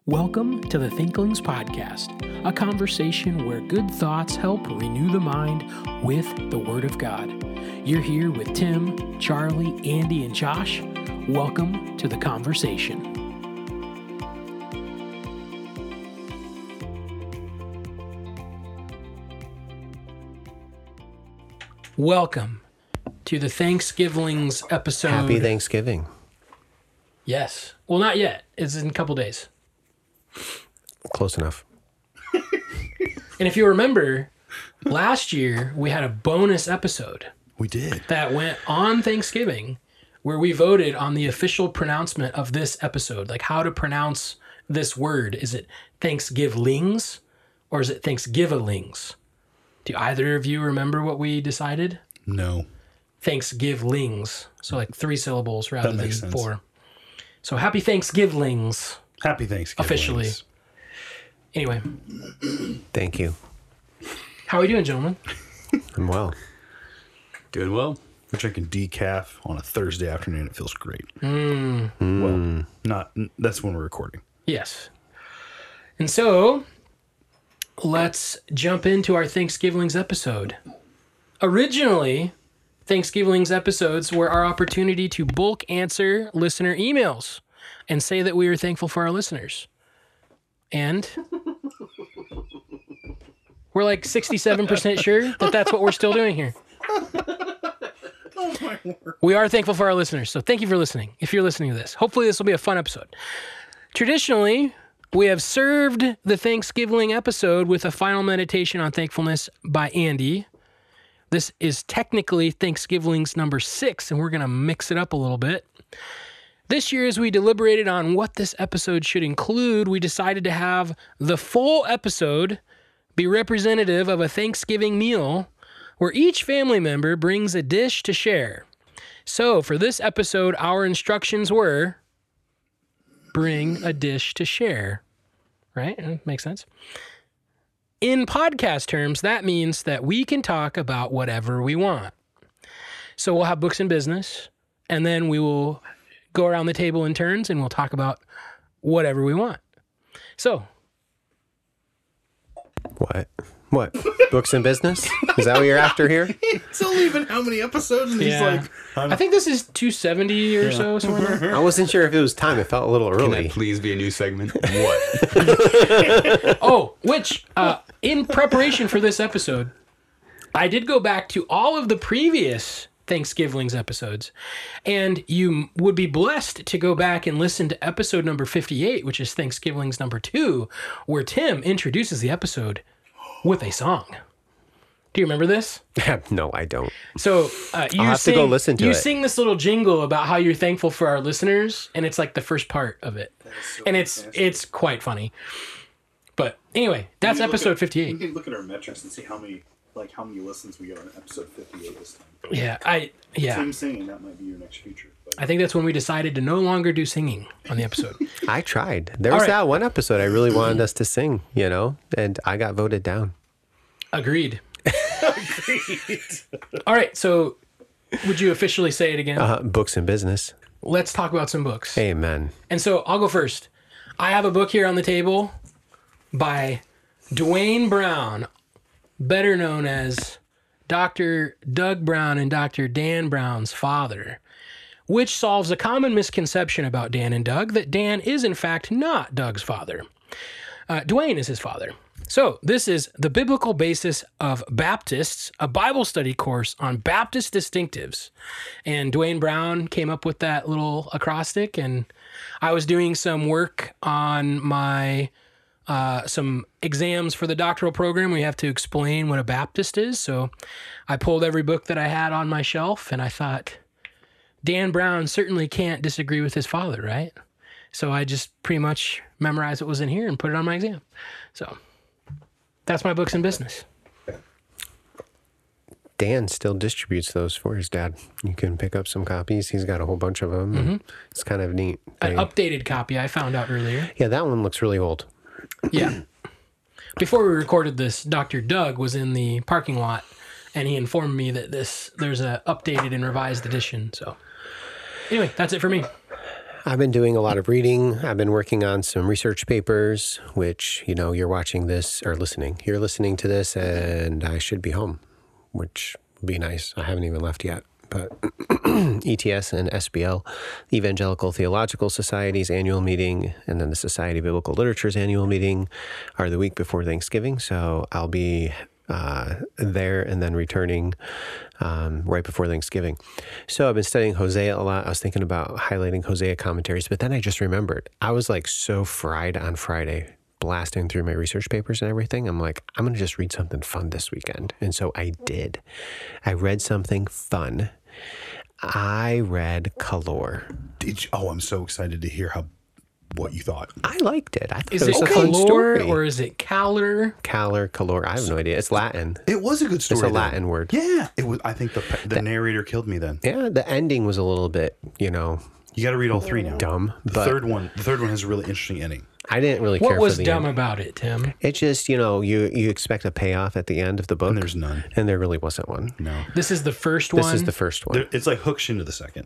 Welcome to the Thinklings Podcast, a conversation where good thoughts help renew the mind with the Word of God. You're here with Tim, Charlie, Andy, and Josh. Welcome to the conversation. Welcome to the Thanksgivings episode. Happy Thanksgiving. Yes. Well, not yet. It's in a couple days. Close enough. And if you remember, last year we had a bonus episode. We did. That went on Thanksgiving where we voted on the official pronouncement of this episode, like how to pronounce this word. Is it Thanksgivlings or is it Thanksgivlings? Do either of you remember what we decided? No. Thanksgivlings. So like 3 syllables rather than sense. 4. So happy Thanksgivlings. Happy Thanksgiving. Officially. Anyway. Thank you. How are we doing, gentlemen? I'm well. Doing well. We're drinking decaf on a Thursday afternoon. It feels great. Well, that's when we're recording. Yes. And so, let's jump into our Thanksgivings episode. Originally, Thanksgivings episodes were our opportunity to bulk answer listener emails and say that we are thankful for our listeners. And we're like 67% sure that that's what we're still doing here. Oh my word. We are thankful for our listeners, so thank you for listening. If you're listening to this, hopefully this will be a fun episode. Traditionally, we have served the Thanksgiving episode with a final meditation on thankfulness by Andy. This is technically Thanksgiving's number 6, and we're going to mix it up a little bit. This year, as we deliberated on what this episode should include, we decided to have the full episode be representative of a Thanksgiving meal where each family member brings a dish to share. So for this episode, our instructions were bring a dish to share, right? Makes sense. In podcast terms, that means that we can talk about whatever we want. So we'll have books and business, and then we will go around the table in turns and we'll talk about whatever we want. So. What? Books and business? Is that what you're after here? It's only been how many episodes? And he's like, I think this is 270 or so, somewhere there. I wasn't sure if it was time. It felt a little Can early. that please be a new segment? What? Oh, which, in preparation for this episode, I did go back to all of the previous Thanksgivings episodes, and you would be blessed to go back and listen to episode number 58, which is Thanksgivings number 2, where Tim introduces the episode with a song. Do you remember this? No, I don't. So you I'll have to go listen to it. You sing this little jingle about how you're thankful for our listeners, and it's like the first part of it, and it's quite funny. But anyway, that's episode 58. We can look at our metrics and see how many listens we get on episode 58 this time. Yeah. Tim singing, that might be your next feature. But I think that's when we decided to no longer do singing on the episode. I tried. There was that one episode I really wanted us to sing, and I got voted down. Agreed. All right, so would you officially say it again? Books and business. Let's talk about some books. Amen. And so I'll go first. I have a book here on the table by Dwayne Brown, better known as Dr. Doug Brown and Dr. Dan Brown's father, which solves a common misconception about Dan and Doug, that Dan is in fact not Doug's father. Dwayne is his father. So this is The Biblical Basis of Baptists, a Bible study course on Baptist distinctives. And Dwayne Brown came up with that little acrostic, and I was doing some work on my some exams for the doctoral program. We have to explain what a Baptist is. So I pulled every book that I had on my shelf, and I thought, Dan Brown certainly can't disagree with his father, right? So I just pretty much memorized what was in here and put it on my exam. So that's my books and business. Dan still distributes those for his dad. You can pick up some copies. He's got a whole bunch of them. Mm-hmm. It's kind of neat. An updated copy I found out earlier. Yeah, that one looks really old. Yeah. Before we recorded this, Dr. Doug was in the parking lot, and he informed me that there's a updated and revised edition. So anyway, that's it for me. I've been doing a lot of reading. I've been working on some research papers, which, you're watching this or listening. You're listening to this and I should be home, which would be nice. I haven't even left yet. But ETS and SBL, Evangelical Theological Society's annual meeting, and then the Society of Biblical Literature's annual meeting are the week before Thanksgiving. So I'll be there and then returning right before Thanksgiving. So I've been studying Hosea a lot. I was thinking about highlighting Hosea commentaries, but then I just remembered I was like so fried on Friday, blasting through my research papers and everything. I'm like, I'm going to just read something fun this weekend. And so I did. I read something fun. I read Kalor. Did you? Oh, I'm so excited to hear what you thought. I liked it. I thought Is it it was a fun story. Kalor or is it Caller? Kalor. I have no idea. It's Latin. It was a good story. It's a then. Latin word. Yeah, it was. I think the narrator killed me then. Yeah, the ending was a little bit, You got to read all three now. dumb. The But third one has a really interesting ending. I didn't really care What was for the dumb end. about it, Tim? It just, you expect a payoff at the end of the book. And there's none. And there really wasn't one. No. This is the first one. This is the first one. It's like hooks you into the second.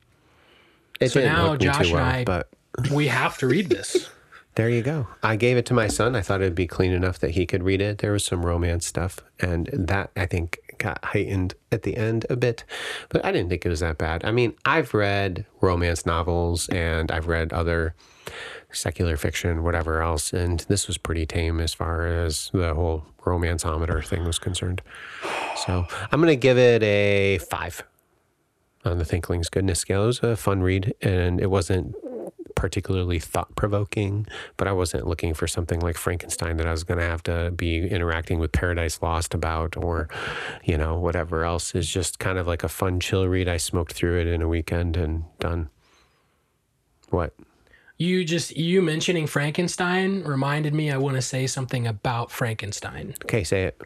It So didn't now hook me Josh too well, and I, but we have to read this. there you go. I gave it to my son. I thought it'd be clean enough that he could read it. There was some romance stuff, and that I think got heightened at the end a bit, but I didn't think it was that bad. I mean, I've read romance novels and I've read other secular fiction, whatever else, and this was pretty tame as far as the whole romanceometer thing was concerned. So I'm going to give it a 5 on the Thinkling's Goodness scale. It was a fun read, and it wasn't particularly thought-provoking, but I wasn't looking for something like Frankenstein that I was going to have to be interacting with Paradise Lost about, or, whatever else. Is just kind of like a fun, chill read. I smoked through it in a weekend and done. What? You mentioning Frankenstein reminded me I want to say something about Frankenstein. Okay, say it.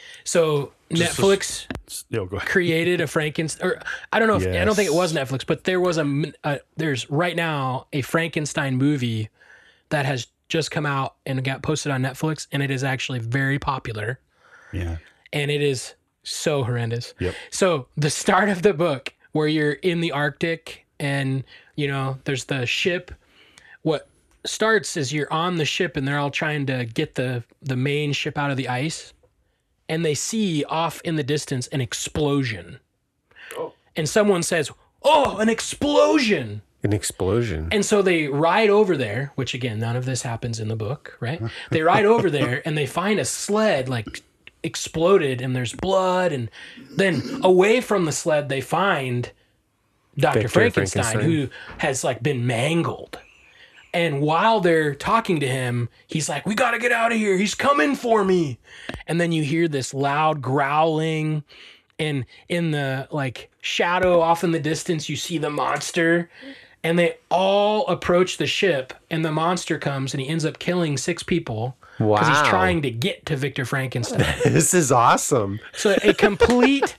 So Netflix Go ahead. created a Frankenstein, or I don't know if, I don't think it was Netflix, but there was there's right now a Frankenstein movie that has just come out and got posted on Netflix, and it is actually very popular. Yeah. And it is so horrendous. Yep. So the start of the book where you're in the Arctic and, there's the ship. What starts is you're on the ship and they're all trying to get the main ship out of the ice. And they see off in the distance an explosion. Oh. And someone says, "Oh, an explosion." An explosion. And so they ride over there, which again, none of this happens in the book, right? They ride over there and they find a sled like exploded and there's blood. And then away from the sled, they find Dr. Victor Frankenstein, who has like been mangled. And while they're talking to him, he's like, "We got to get out of here. He's coming for me." And then you hear this loud growling. And in the like shadow off in the distance, you see the monster. And they all approach the ship. And the monster comes and he ends up killing 6 people. Because he's Wow. trying to get to Victor Frankenstein. This is awesome. So a complete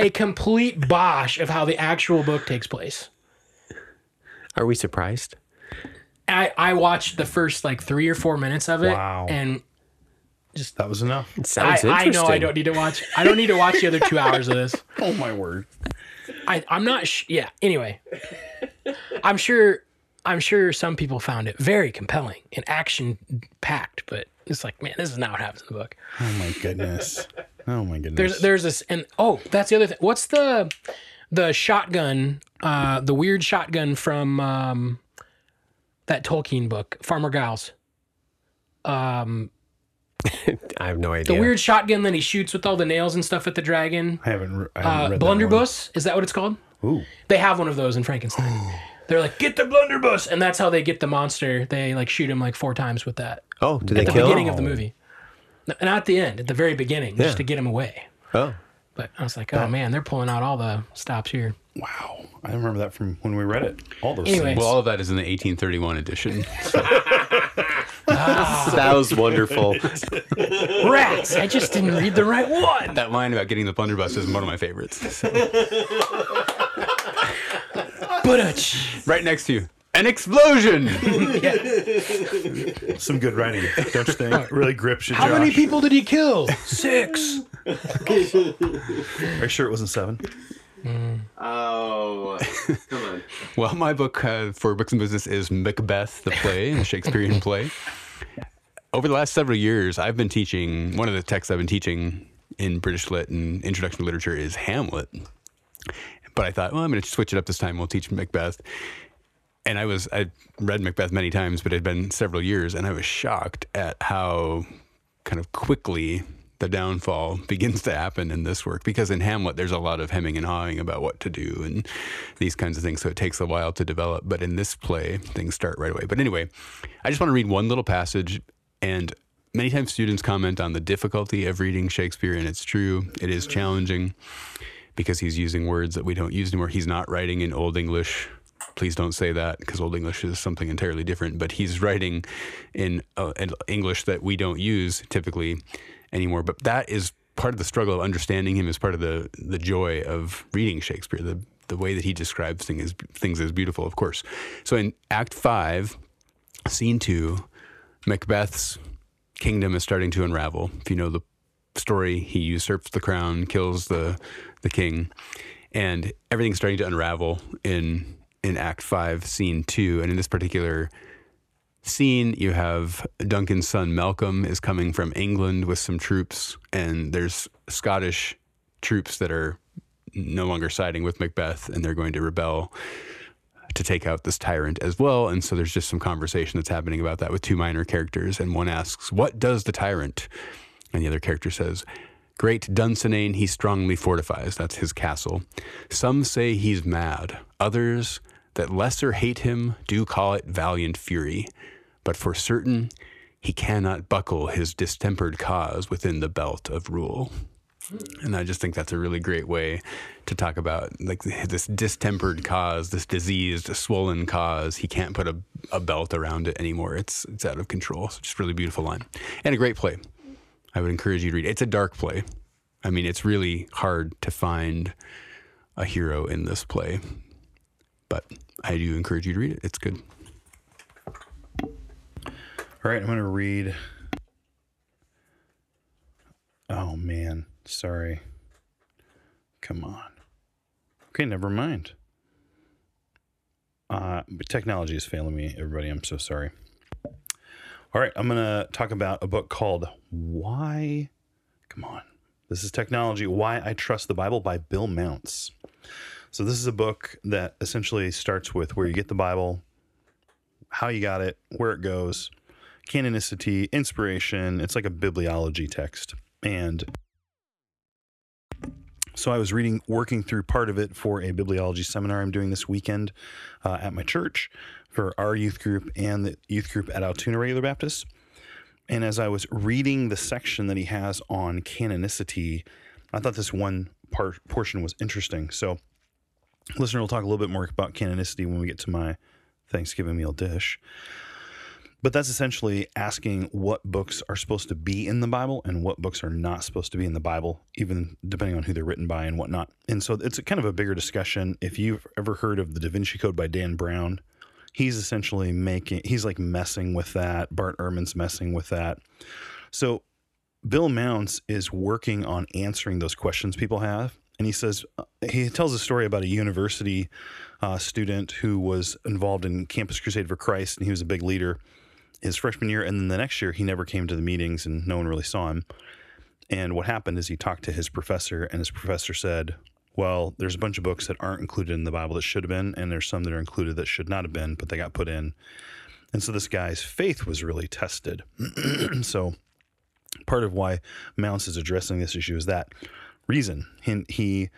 bosh of how the actual book takes place. Are we surprised? I watched the first like 3 or 4 minutes of it. Wow. And That was enough. It sounds I interesting. know I don't need to watch the other 2 hours of this. Oh my word. I'm not yeah, anyway. I'm sure some people found it very compelling and action packed, but it's like, man, this is not what happens in the book. Oh my goodness. Oh my goodness. There's this, and that's the other thing. What's the shotgun, the weird shotgun from that Tolkien book, Farmer Giles? I have no idea. The weird shotgun that he shoots with all the nails and stuff at the dragon. I haven't read that one. Blunderbuss, is that what it's called? Ooh. They have one of those in Frankenstein. They're like, "Get the blunderbuss," and that's how they get the monster. They like shoot him like 4 times with that Oh, did at they the kill beginning him? of the movie. No, not at the end, at the very beginning, just to get him away. Oh. But I was like, oh man, they're pulling out all the stops here. Wow. I remember that from when we read it. All those Anyway. things. Well, all of that is in the 1831 edition. That was wonderful. Rats! I just didn't read the right one. That line about getting the blunderbuss is one of my favorites. But Right next to you. An explosion! Some good writing, don't you think? Really grips you, how Josh. many people did he kill? 6. Are you sure it wasn't 7? Oh, come on. Well, my book for Books and Business is Macbeth, the play, the Shakespearean play. Over the last several years, I've been teaching, one of the texts I've been teaching in British Lit and Introduction to Literature is Hamlet. But I thought, well, I'm going to switch it up this time. We'll teach Macbeth. And I'd read Macbeth many times, but it had been several years, and I was shocked at how kind of quickly the downfall begins to happen in this work, because in Hamlet, there's a lot of hemming and hawing about what to do and these kinds of things. So it takes a while to develop. But in this play, things start right away. But anyway, I just want to read one little passage. And many times students comment on the difficulty of reading Shakespeare. And it's true. It is challenging because he's using words that we don't use anymore. He's not writing in Old English. Please don't say that, because Old English is something entirely different. But he's writing in an English that we don't use typically anymore. But that is part of the struggle of understanding him, is part of the joy of reading Shakespeare. The way that he describes things is beautiful, of course. So in Act 5, Scene 2, Macbeth's kingdom is starting to unravel. If you know the story, he usurps the crown, kills the king, and everything's starting to unravel in Act 5, Scene 2. And in this particular scene, you have Duncan's son Malcolm is coming from England with some troops, and there's Scottish troops that are no longer siding with Macbeth, and they're going to rebel to take out this tyrant as well. And so there's just some conversation that's happening about that with two minor characters, and one asks, "What does the tyrant?" And the other character says, "Great Dunsinane he strongly fortifies." That's his castle. "Some say he's mad. Others that lesser hate him do call it valiant fury. But for certain, he cannot buckle his distempered cause within the belt of rule." And I just think that's a really great way to talk about like this distempered cause, this diseased, swollen cause. He can't put a belt around it anymore. It's out of control. So just a really beautiful line. And a great play. I would encourage you to read it. It's a dark play. I mean, it's really hard to find a hero in this play. But I do encourage you to read it. It's good. All right, I'm going to read. Oh, man. Sorry. Come on. Okay, never mind. But technology is failing me, everybody. I'm so sorry. All right, I'm going to talk about a book called Why... Come on. This is technology. Why I Trust the Bible by Bill Mounce. So this is a book that essentially starts with where you get the Bible, how you got it, where it goes, canonicity, inspiration. It's like a bibliology text. And so I was working through part of it for a bibliology seminar I'm doing this weekend at my church for our youth group and the youth group at Altoona Regular Baptist. And as I was reading the section that he has on canonicity, I thought this one portion was interesting. So listener will talk a little bit more about canonicity when we get to my Thanksgiving meal dish. But that's essentially asking what books are supposed to be in the Bible and what books are not supposed to be in the Bible, even depending on who they're written by and whatnot. And so it's kind of a bigger discussion. If you've ever heard of the Da Vinci Code by Dan Brown, he's essentially he's like messing with that. Bart Ehrman's messing with that. So Bill Mounce is working on answering those questions people have. And he says, he tells a story about a university student who was involved in Campus Crusade for Christ, and he was a big leader his freshman year. And then the next year, he never came to the meetings and no one really saw him. And what happened is he talked to his professor, and his professor said, well, there's a bunch of books that aren't included in the Bible that should have been, and there's some that are included that should not have been, but they got put in. And so this guy's faith was really tested. So part of why Mounce is addressing this issue is that reason. He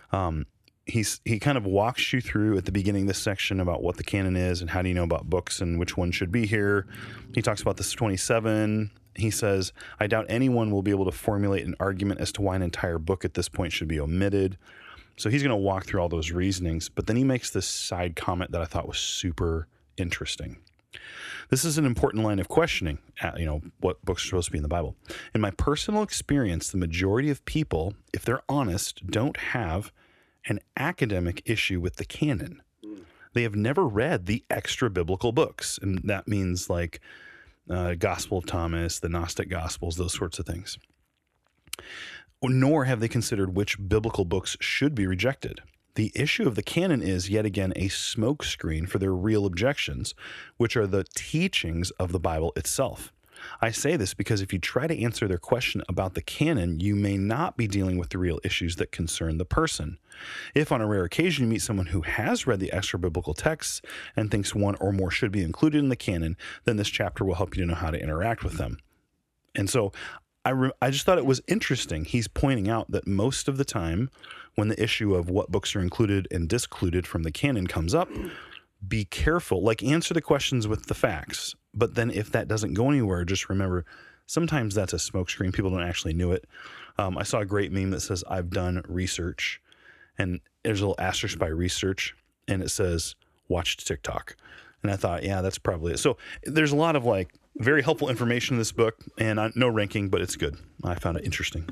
kind of walks you through at the beginning of this section about what the canon is and how do you know about books and which one should be here. He talks about this 27. He says, I doubt anyone will be able to formulate an argument as to why an entire book at this point should be omitted. So he's going to walk through all those reasonings, but then he makes this side comment that I thought was super interesting. This is an important line of questioning, what books are supposed to be in the Bible. In my personal experience, the majority of people, if they're honest, don't have an academic issue with the canon. They have never read the extra biblical books, and that means like Gospel of Thomas, the Gnostic Gospels, those sorts of things. Nor have they considered which biblical books should be rejected. The issue of the canon is, yet again, a smokescreen for their real objections, which are the teachings of the Bible itself. I say this because if you try to answer their question about the canon, you may not be dealing with the real issues that concern the person. If on a rare occasion you meet someone who has read the extra biblical texts and thinks one or more should be included in the canon, then this chapter will help you to know how to interact with them. And so I just thought it was interesting. He's pointing out that most of the time when the issue of what books are included and discluded from the canon comes up, be careful, like answer the questions with the facts. But then if that doesn't go anywhere, just remember, sometimes that's a smokescreen. People don't actually know it. I saw a great meme that says, I've done research. And there's a little asterisk by research. And it says, watched TikTok. And I thought, yeah, that's probably it. So there's a lot of like very helpful information in this book. And no ranking, but it's good. I found it interesting.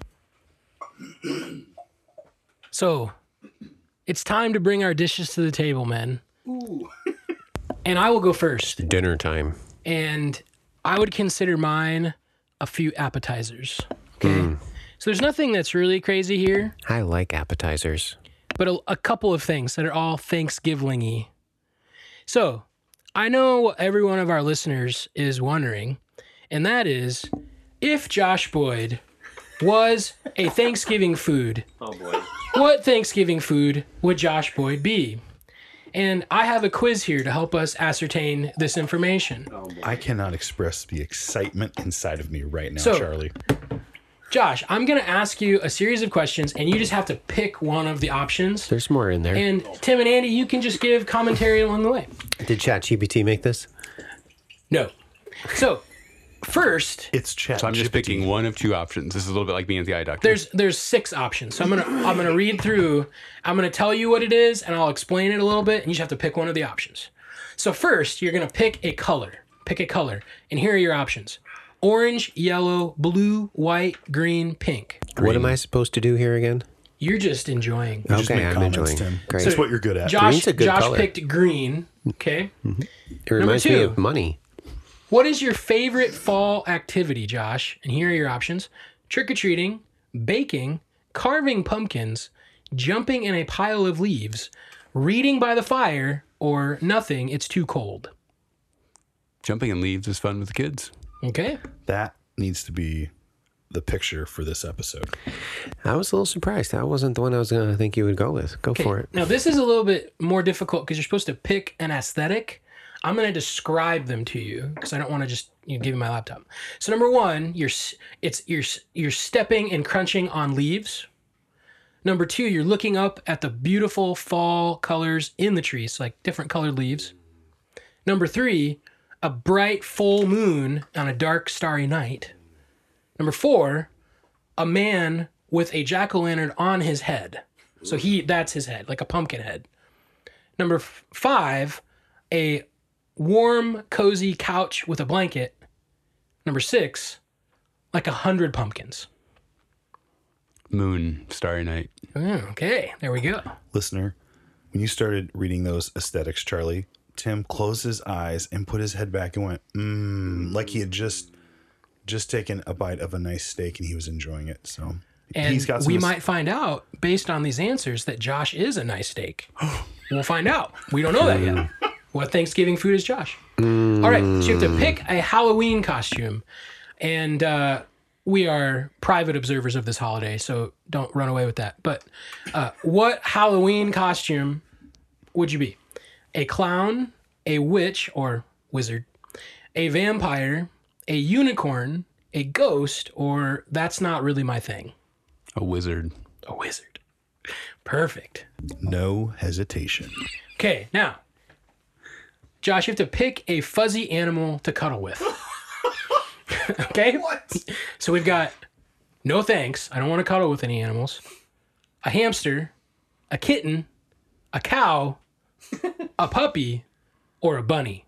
So it's time to bring our dishes to the table, men. Ooh. And I will go first. Dinner time. And I would consider mine a few appetizers. Okay. So there's nothing that's really crazy here, I like appetizers. but a couple of things that are all Thanksgiving-y. So I know what every one of our listeners is wondering, and that is if Josh Boyd was a Thanksgiving food, Oh boy. what Thanksgiving food would Josh Boyd be? And I have a quiz here to help us ascertain this information. Oh boy. I cannot express the excitement inside of me right now, So- Charlie. Josh, I'm going to ask you a series of questions, and you just have to pick one of the options. There's more in there. And Tim and Andy, you can just give commentary along the way. Did ChatGPT make this? No. So, first, It's chat. So I'm just picking one of two options. This is a little bit like being the eye doctor. there's 6 options. So I'm gonna read through. I'm gonna tell you what it is, and I'll explain it a little bit, and you just have to pick one of the options. So first, you're gonna pick a color. Pick a color, and here are your options: orange, yellow, blue, white, green, pink. What am I supposed to do here again? You're just enjoying. Just Okay, make I'm comments, enjoying. Tim. Great. That's what you're good at. Josh Green's a good color. picked green. Okay. It reminds me 2. of money. What is your favorite fall activity, Josh? And here are your options: trick-or-treating, baking, carving pumpkins, jumping in a pile of leaves, reading by the fire, or nothing, it's too cold. Jumping in leaves is fun with the kids. Okay. That needs to be the picture for this episode. I was a little surprised. That wasn't the one I was going to think you would go with. Go for it. Now, this is a little bit more difficult because you're supposed to pick an aesthetic. I'm going to describe them to you because I don't want to just give you my laptop. So number 1, you're stepping and crunching on leaves. Number 2, you're looking up at the beautiful fall colors in the trees, like different colored leaves. Number 3, a bright full moon on a dark starry night. Number 4, a man with a jack-o'-lantern on his head. So that's his head, like a pumpkin head. Number 5, a warm, cozy couch with a blanket. Number 6, like 100 pumpkins. Moon, starry night. Okay, there we go. Listener, when you started reading those aesthetics, Charlie, Tim closed his eyes and put his head back and went, like he had just taken a bite of a nice steak and he was enjoying it. So And he's got some we might find out, based on these answers, that Josh is a nice steak. We'll find out. We don't know that yet. What Thanksgiving food is Josh? All right, so you have to pick a Halloween costume. And we are private observers of this holiday, so don't run away with that. But what Halloween costume would you be? A clown, a witch or wizard, a vampire, a unicorn, a ghost, or that's not really my thing? A wizard. A wizard. Perfect. no hesitation. Okay, now, Josh, you have to pick a fuzzy animal to cuddle with. Okay? What? So we've got no thanks. I don't want to cuddle with any animals. A hamster, a kitten, a cow, a puppy, or a bunny.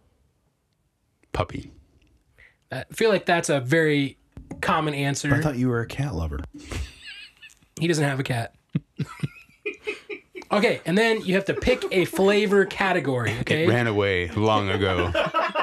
Puppy. I feel like that's a very common answer. I thought you were a cat lover. He doesn't have a cat. Okay, and then you have to pick a flavor category, okay? It ran away long ago.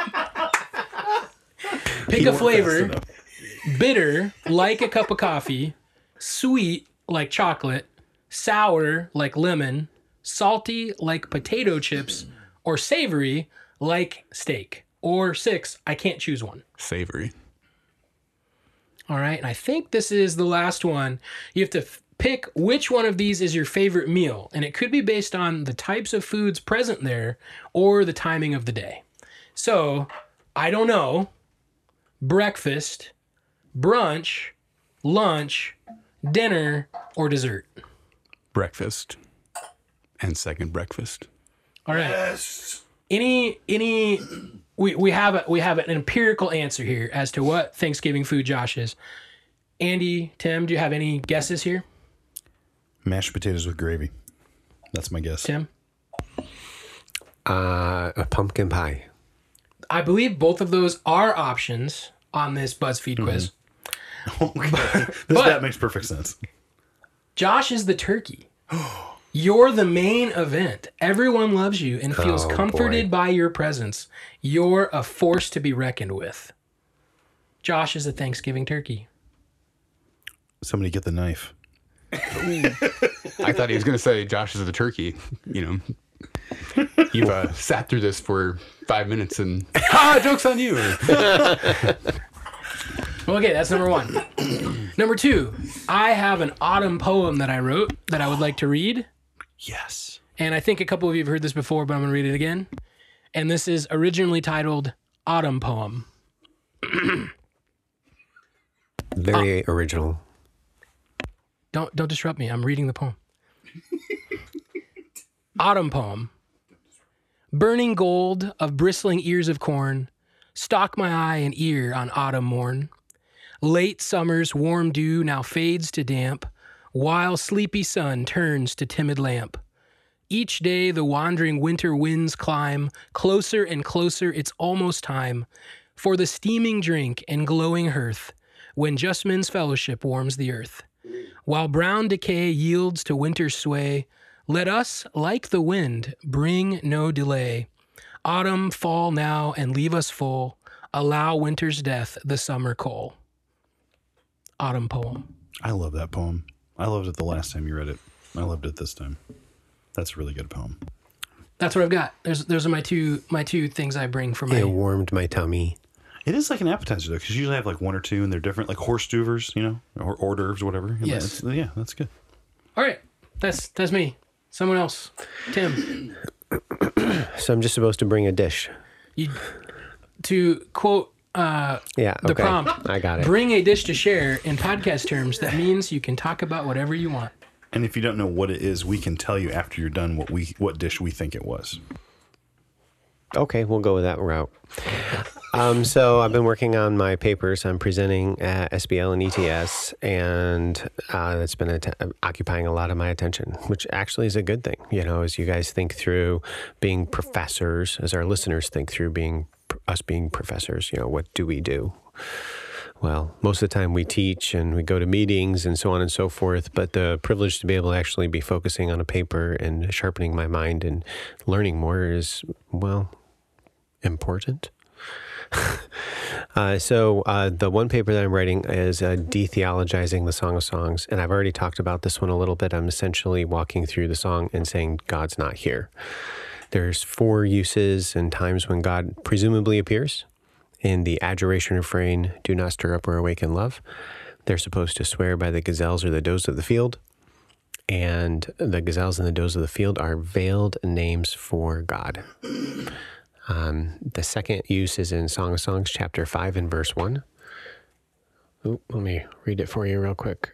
Pick You a weren't flavor: fast bitter, like a cup of coffee; sweet, like chocolate; sour, like lemon; salty like potato chips, or savory like steak? Or 6, I can't choose one. Savory. All right, and I think this is the last one. You have to pick which one of these is your favorite meal, and it could be based on the types of foods present there or the timing of the day. So, I don't know, breakfast, brunch, lunch, dinner, or dessert. Breakfast. And second breakfast. All right. Yes. We have an empirical answer here as to what Thanksgiving food Josh is. Andy, Tim, do you have any guesses here? Mashed potatoes with gravy. That's my guess. Tim? A pumpkin pie. I believe both of those are options on this BuzzFeed quiz. Okay. That makes perfect sense. Josh is the turkey. You're the main event. Everyone loves you and feels comforted by your presence. You're a force to be reckoned with. Josh is a Thanksgiving turkey. Somebody get the knife. I thought he was going to say Josh is the turkey. You know, you've sat through this for 5 minutes and joke's on you. Well, okay, that's number 1. Number 2, I have an autumn poem that I wrote that I would like to read. Yes. And I think a couple of you have heard this before, but I'm going to read it again. And this is originally titled Autumn Poem. Very original. Don't disrupt me. I'm reading the poem. Autumn Poem. Burning gold of bristling ears of corn, stalk my eye and ear on autumn morn. Late summer's warm dew now fades to damp, while sleepy sun turns to timid lamp. Each day the wandering winter winds climb, closer and closer it's almost time for the steaming drink and glowing hearth, when just men's fellowship warms the earth. While brown decay yields to winter's sway, let us, like the wind, bring no delay. Autumn fall now and leave us full, allow winter's death the summer coal. Autumn Poem. I love that poem. I loved it the last time you read it. I loved it this time. That's a really good poem. That's what I've got. Those are my two things I bring from my... It warmed my tummy. It is like an appetizer, though, because you usually have like 1 or 2, and they're different, like horse duvers, you know, or hors d'oeuvres, whatever. Yes. Yeah, that's good. All right. That's me. Someone else. Tim. So I'm just supposed to bring a dish. To quote the prompt, I got it. Bring a dish to share in podcast terms. That means you can talk about whatever you want. And if you don't know what it is, we can tell you after you're done what dish we think it was. Okay, we'll go with that route. So I've been working on my papers. I'm presenting at SBL and ETS, and that's been occupying a lot of my attention, which actually is a good thing. You know, as you guys think through being professors, as our listeners think through being professors, you know, what do we do? Well, most of the time we teach and we go to meetings and so on and so forth, but the privilege to be able to actually be focusing on a paper and sharpening my mind and learning more is, well, important. So the one paper that I'm writing is de-theologizing the Song of Songs, and I've already talked about this one a little bit. I'm essentially walking through the song and saying God's not here. There's 4 uses and times when God presumably appears. In the adjuration refrain, do not stir up or awaken love. They're supposed to swear by the gazelles or the does of the field. And the gazelles and the does of the field are veiled names for God. The second use is in Song of Songs, chapter 5 and verse 1. Let me read it for you real quick.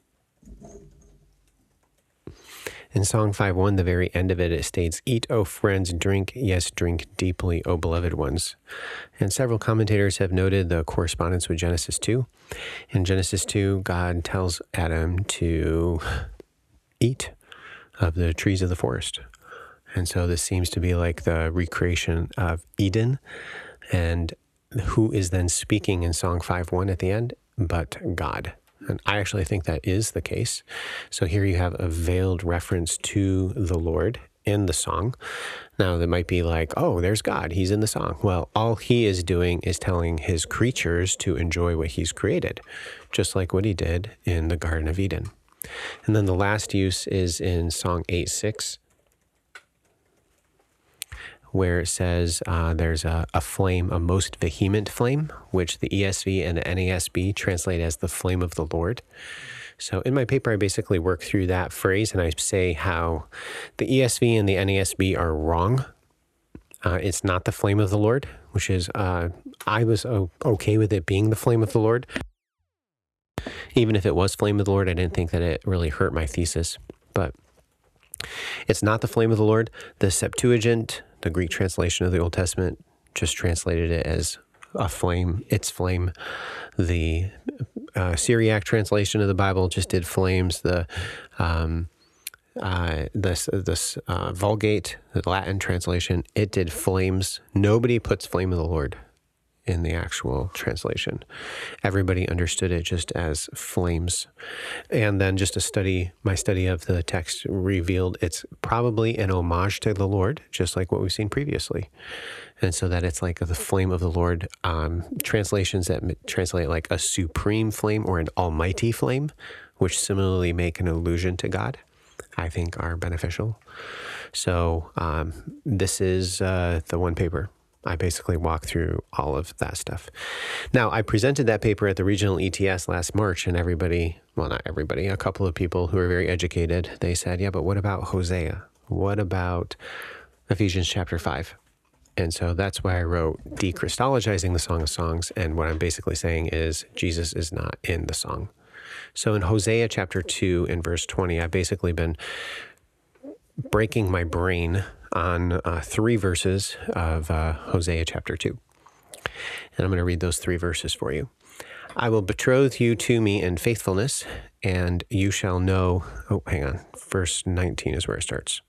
In Song 5:1, the very end of it, it states, "Eat, O friends, drink, yes, drink deeply, O beloved ones." And several commentators have noted the correspondence with Genesis 2. In Genesis 2, God tells Adam to eat of the trees of the forest. And so this seems to be like the recreation of Eden. And who is then speaking in Song 5:1 at the end? But God. And I actually think that is the case. So here you have a veiled reference to the Lord in the song. Now, that might be like, oh, there's God. He's in the song. Well, all he is doing is telling his creatures to enjoy what he's created, just like what he did in the Garden of Eden. And then the last use is in Song 8:6. where it says there's a flame, a most vehement flame, which the ESV and the NASB translate as the flame of the Lord. So in my paper, I basically work through that phrase and I say how the ESV and the NASB are wrong. It's not the flame of the Lord, which is, I was okay with it being the flame of the Lord. Even if it was flame of the Lord, I didn't think that it really hurt my thesis. But it's not the flame of the Lord. The Septuagint, the Greek translation of the Old Testament, just translated it as a flame, its flame. The Syriac translation of the Bible just did flames. The Vulgate, the Latin translation, it did flames. Nobody puts flame of the Lord in the actual translation. Everybody understood it just as flames. And then just my study of the text revealed it's probably an homage to the Lord, just like what we've seen previously. And so that it's like the flame of the Lord. Translations that translate like a supreme flame or an almighty flame, which similarly make an allusion to God, I think are beneficial. So this is the one paper. I basically walk through all of that stuff. Now, I presented that paper at the regional ETS last March, and not everybody, a couple of people who are very educated, they said, yeah, but what about Hosea? What about Ephesians chapter 5? And so that's why I wrote Dechristologizing the Song of Songs, and what I'm basically saying is Jesus is not in the song. So in Hosea chapter 2 and verse 20, I've basically been breaking my brain on 3 verses of Hosea chapter 2. And I'm going to read those 3 verses for you. I will betroth you to me in faithfulness, and you shall know... Oh, hang on. Verse 19 is where it starts.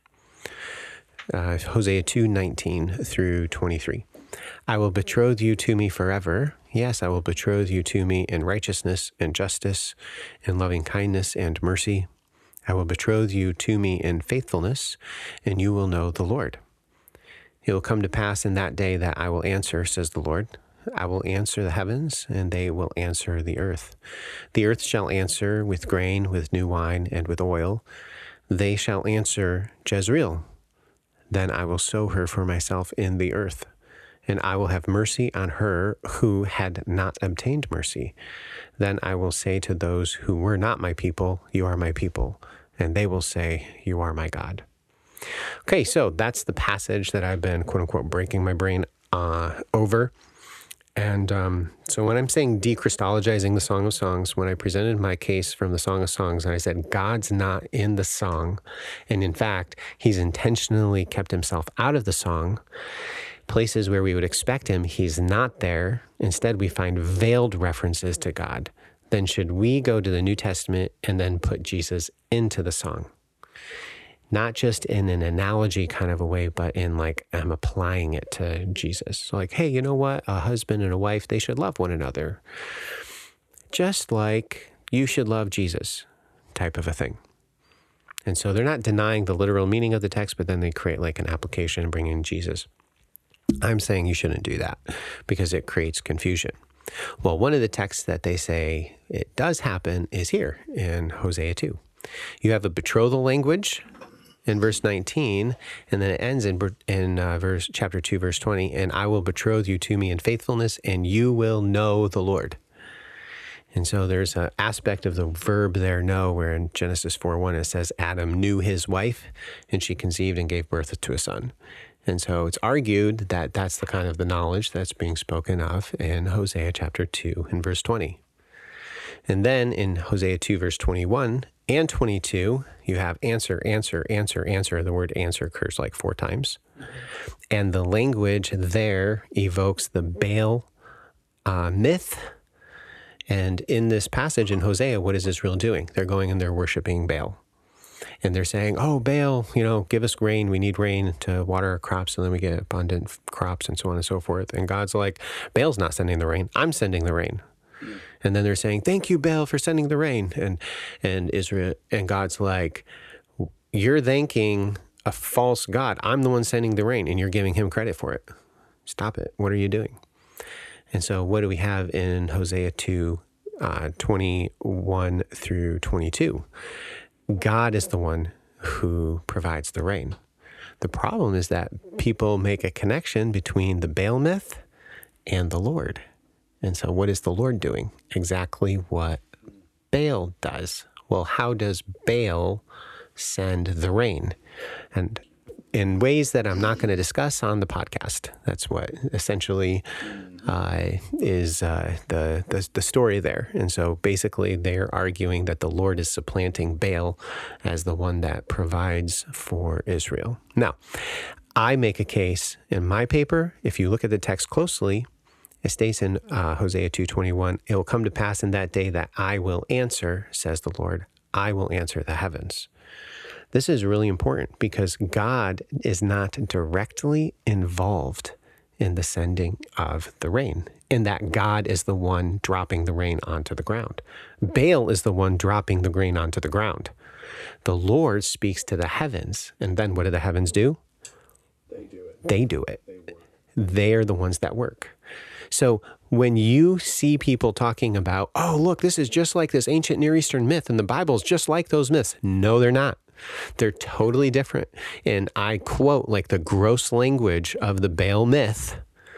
Hosea 2:19 through 23. I will betroth you to me forever. Yes, I will betroth you to me in righteousness and justice, in loving kindness and mercy. I will betroth you to me in faithfulness, and you will know the Lord. It will come to pass in that day that I will answer, says the Lord. I will answer the heavens, and they will answer the earth. The earth shall answer with grain, with new wine, and with oil. They shall answer Jezreel. Then I will sow her for myself in the earth, and I will have mercy on her who had not obtained mercy. Then I will say to those who were not my people, you are my people, and they will say, you are my God. Okay, so that's the passage that I've been, quote unquote, breaking my brain over. And so when I'm saying dechristologizing the Song of Songs, when I presented my case from the Song of Songs, and I said God's not in the song, and in fact, he's intentionally kept himself out of the song, places where we would expect him, he's not there. Instead, we find veiled references to God. Then should we go to the New Testament and then put Jesus into the song? Not just in an analogy kind of a way, but in like I'm applying it to Jesus. So like, hey, you know what? A husband and a wife, they should love one another. Just like you should love Jesus type of a thing. And so they're not denying the literal meaning of the text, but then they create like an application and bring in Jesus. I'm saying you shouldn't do that because it creates confusion. Well, one of the texts that they say it does happen is here in Hosea 2. You have a betrothal language in verse 19, and then it ends in chapter 2, verse 20, and I will betroth you to me in faithfulness, and you will know the Lord. And so there's an aspect of the verb there, know, where in Genesis 4:1 it says Adam knew his wife, and she conceived and gave birth to a son. And so it's argued that that's the kind of the knowledge that's being spoken of in Hosea chapter 2 and verse 20. And then in Hosea 2, verse 21 and 22, you have answer, answer, answer, answer. The word answer occurs like 4 times. And the language there evokes the Baal myth. And in this passage in Hosea, what is Israel doing? They're going and they're worshiping Baal. And they're saying, oh, Baal, give us rain. We need rain to water our crops, and then we get abundant crops and so on and so forth. And God's like, Baal's not sending the rain. I'm sending the rain. And then they're saying, thank you, Baal, for sending the rain. And Israel and God's like, you're thanking a false God. I'm the one sending the rain, and you're giving him credit for it. Stop it. What are you doing? And so what do we have in Hosea 2, 21 through 22? God is the one who provides the rain. The problem is that people make a connection between the Baal myth and the Lord. And so what is the Lord doing? Exactly what Baal does. Well, how does Baal send the rain? And in ways that I'm not going to discuss on the podcast. That's what essentially is the story there. And so basically they're arguing that the Lord is supplanting Baal as the one that provides for Israel. Now, I make a case in my paper. If you look at the text closely, it states in Hosea 2:21, it will come to pass in that day that I will answer, says the Lord. I will answer the heavens. This is really important because God is not directly involved in the sending of the rain, in that God is the one dropping the rain onto the ground. Baal is the one dropping the rain onto the ground. The Lord speaks to the heavens, and then what do the heavens do? They do it. They do it. They work. They're the ones that work. So when you see people talking about, oh, look, this is just like this ancient Near Eastern myth, and the Bible's just like those myths. No, they're not. They're totally different. And I quote like the gross language of the Baal myth,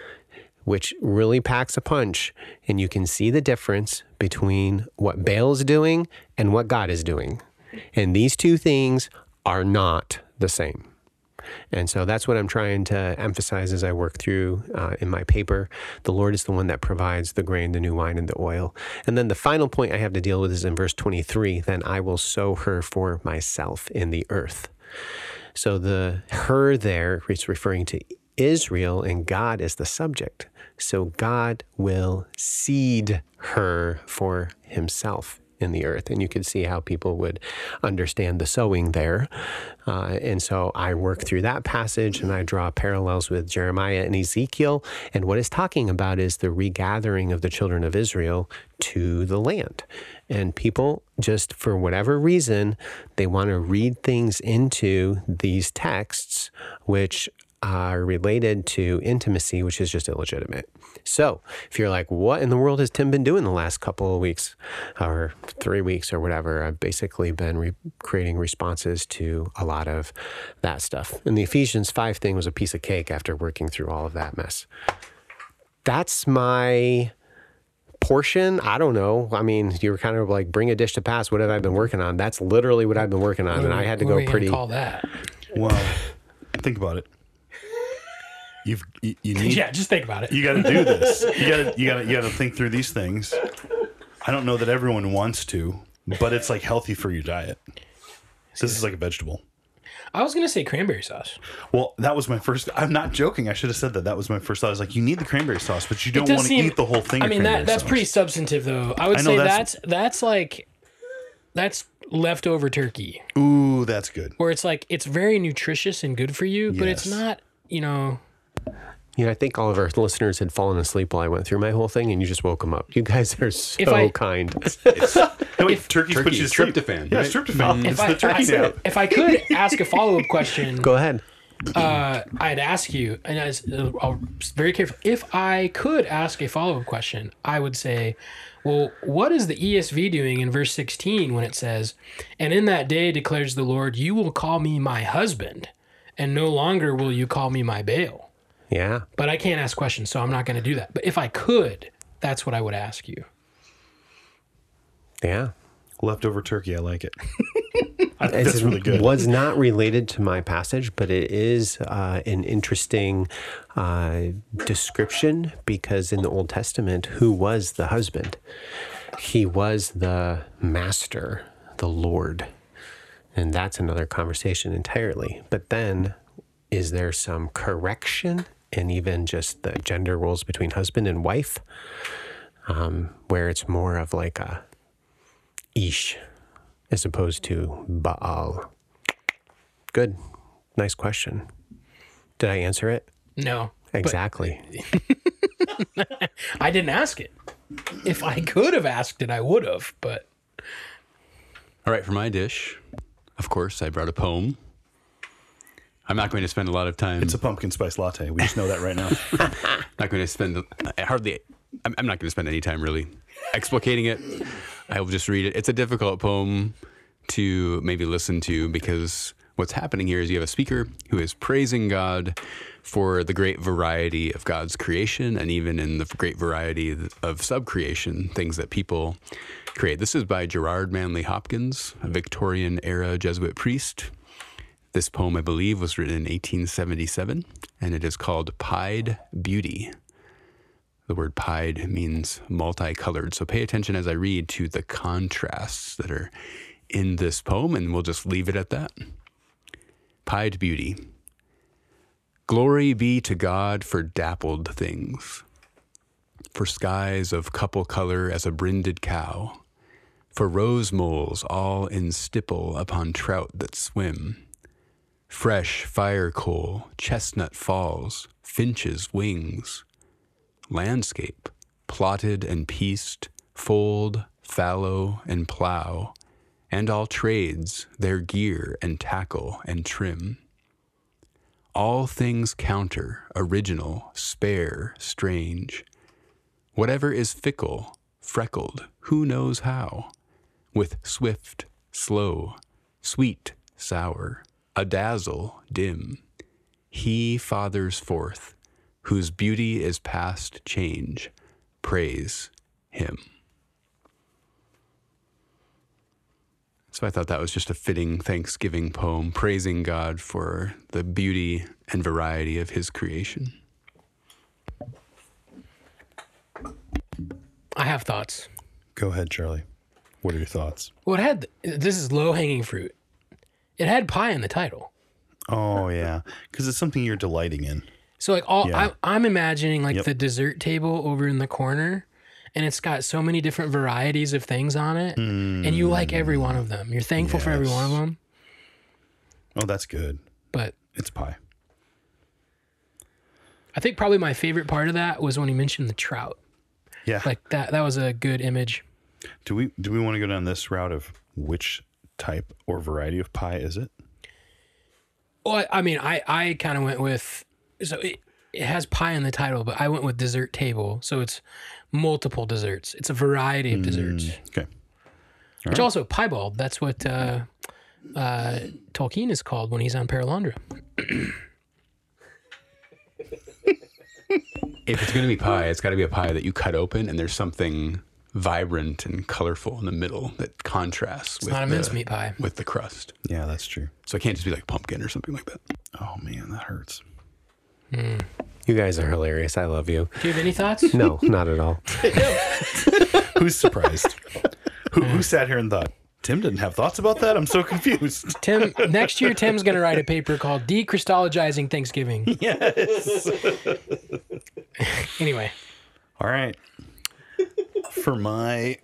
which really packs a punch. And you can see the difference between what Baal is doing and what God is doing. And these two things are not the same. And so that's what I'm trying to emphasize as I work through in my paper. The Lord is the one that provides the grain, the new wine, and the oil. And then the final point I have to deal with is in verse 23, then I will sow her for myself in the earth. So the her there is referring to Israel, and God is the subject. So God will seed her for himself in the earth. And you can see how people would understand the sowing there. And so I work through that passage and I draw parallels with Jeremiah and Ezekiel. And what it's talking about is the regathering of the children of Israel to the land. And people just, for whatever reason, they want to read things into these texts, which are related to intimacy, which is just illegitimate. So if you're like, what in the world has Tim been doing the last couple of weeks or 3 weeks or whatever? I've basically been creating responses to a lot of that stuff. And the Ephesians 5 thing was a piece of cake after working through all of that mess. That's my portion. I don't know. I mean, you were kind of like, bring a dish to pass. What have I been working on? That's literally what I've been working on. And I had to go pretty. Call that. Well, think about it. You need. Yeah, just think about it. You got to do this. You got to think through these things. I don't know that everyone wants to, but it's like healthy for your diet. This is like a vegetable. I was going to say cranberry sauce. Well, that was my first. I'm not joking. I should have said that. That was my first thought. I was like, you need the cranberry sauce, but you don't want to eat the whole thing. I mean, that's pretty substantive, though. I would say that's leftover turkey. Ooh, that's good. Where it's like, it's very nutritious and good for you, but it's not, I think all of our listeners had fallen asleep while I went through my whole thing, and you just woke them up. You guys are so kind. Turkey's put you to sleep. Tryptophan. Yeah, Right? tryptophan. It's the turkey nap. If I could ask a follow-up question, Go ahead. I'd ask you, and I'll very careful. If I could ask a follow-up question, I would say, well, what is the ESV doing in verse 16 when it says, and in that day declares the Lord, you will call me my husband, and no longer will you call me my Baal. Yeah. But I can't ask questions, so I'm not going to do that. But if I could, that's what I would ask you. Yeah. Leftover turkey. I like it. I think that's really good. It was not related to my passage, but it is an interesting description because in the Old Testament, who was the husband? He was the master, the Lord. And that's another conversation entirely. But then, is there some correction in even just the gender roles between husband and wife, where it's more of like a Ish as opposed to Baal? Good. Nice question. Did I answer it? No. Exactly. I didn't ask it. If I could have asked it, I would have, but... All right, for my dish, of course, I brought a poem. I'm not going to spend a lot of time. It's a pumpkin spice latte. We just know that right now. Not going to spend I'm not going to spend any time really explicating it. I will just read it. It's a difficult poem to maybe listen to because what's happening here is you have a speaker who is praising God for the great variety of God's creation and even in the great variety of subcreation, things that people create. This is by Gerard Manley Hopkins, a Victorian era Jesuit priest. This poem, I believe, was written in 1877, and it is called Pied Beauty. The word pied means multicolored. So pay attention as I read to the contrasts that are in this poem, and we'll just leave it at that. Pied Beauty. Glory be to God for dappled things, for skies of couple color as a brinded cow, for rose moles all in stipple upon trout that swim, fresh fire coal, chestnut falls, finches' wings, landscape, plotted and pieced, fold, fallow, and plow, and all trades, their gear and tackle and trim. All things counter, original, spare, strange. Whatever is fickle, freckled, who knows how, with swift, slow, sweet, sour, a dazzle, dim, he fathers forth, whose beauty is past change, praise him. So I thought that was just a fitting Thanksgiving poem, praising God for the beauty and variety of his creation. I have thoughts. Go ahead, Charlie. What are your thoughts? Well, this is low-hanging fruit. It had pie in the title. Oh, yeah. Because it's something you're delighting in. So like Yeah. I'm imagining like Yep. the dessert table over in the corner, and it's got so many different varieties of things on it, and you like every one of them. You're thankful for every one of Yes. them. Oh, that's good. But It's pie. I think probably my favorite part of that was when he mentioned the trout. Yeah. Like that was a good image. Do we want to go down this route of which type or variety of pie is it? Well, I mean, I kind of went with, so it has pie in the title, but I went with dessert table. So it's multiple desserts. It's a variety of desserts. Okay. Which also, piebald, that's what Tolkien is called when he's on Paralandra. If it's going to be pie, it's got to be a pie that you cut open and there's something vibrant and colorful in the middle that contrasts It's not a mincemeat pie. with the crust. Yeah, that's true. So it can't just be like pumpkin or something like that. Oh, man, that hurts. You guys are hilarious. I love you. Do you have any thoughts? No, not at all. Who's surprised? Who sat here and thought, Tim didn't have thoughts about that? I'm so confused. Tim, next year, Tim's going to write a paper called Decrystallogizing Thanksgiving. Yes. Anyway. All right. For my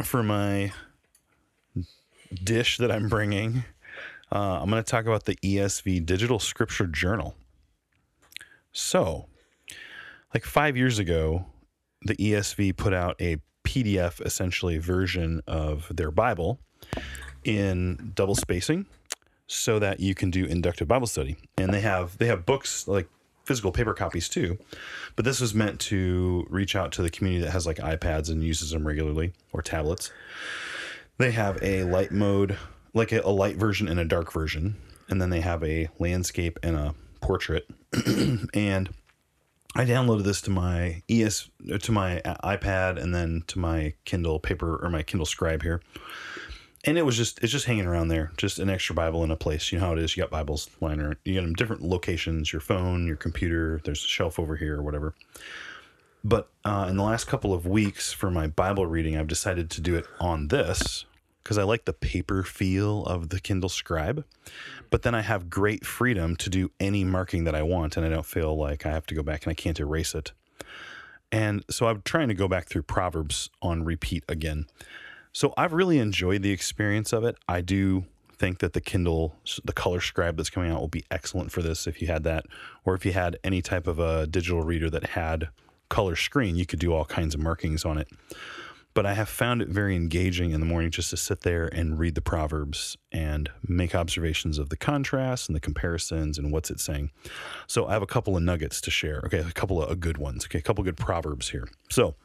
dish that I'm bringing, I'm going to talk about the ESV Digital Scripture Journal. So, like 5 years ago, the ESV put out a PDF, essentially, version of their Bible in double spacing so that you can do inductive Bible study. And they have books, like physical paper copies too, but this was meant to reach out to the community that has like iPads and uses them regularly, or tablets. They have a light mode, like a light version and a dark version, and then they have a landscape and a portrait. And I downloaded this to my iPad and then to my Kindle paper, or my Kindle Scribe here. And it's just hanging around there, just an extra Bible in a place. You know how it is. You got Bibles lying around. You got them different locations, your phone, your computer. There's a shelf over here or whatever. But in the last couple of weeks for my Bible reading, I've decided to do it on this because I like the paper feel of the Kindle Scribe. But then I have great freedom to do any marking that I want, and I don't feel like I have to go back and I can't erase it. And so I'm trying to go back through Proverbs on repeat again. So I've really enjoyed the experience of it. I do think that the color scribe that's coming out will be excellent for this if you had that, or if you had any type of a digital reader that had color screen, you could do all kinds of markings on it. But I have found it very engaging in the morning just to sit there and read the Proverbs and make observations of the contrasts and the comparisons and what's it saying. So I have a couple of nuggets to share. Okay, a couple of good ones. Okay, a couple of good Proverbs here. So